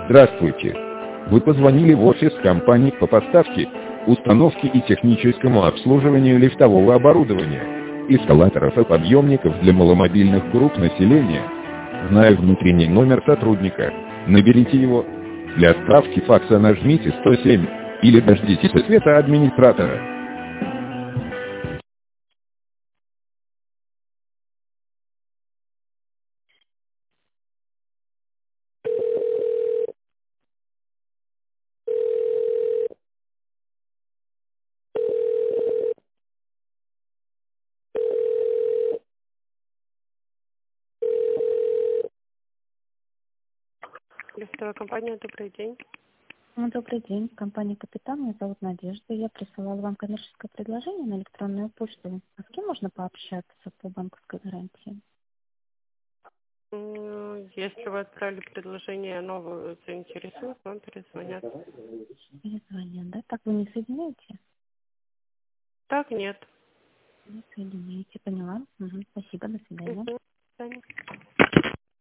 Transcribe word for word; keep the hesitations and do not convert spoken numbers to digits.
Здравствуйте. Вы позвонили в офис компании по поставке, установке и техническому обслуживанию лифтового оборудования, эскалаторов и подъемников для маломобильных групп населения. Зная внутренний номер сотрудника, наберите его. Для справки факса нажмите сто семь или дождитесь ответа администратора. Лифтовая компания, добрый день. Ну, добрый день, компания «Капитан», меня зовут Надежда. Я присылала вам коммерческое предложение на электронную почту. А с кем можно пообщаться по банковской гарантии? М, Если вы отправили предложение новое, заинтересует, вам перезвонят. Перезвонят, да? Так вы не соединяете? Так, нет. Не соединяете, поняла. Угу. Спасибо, до свидания. Мгм.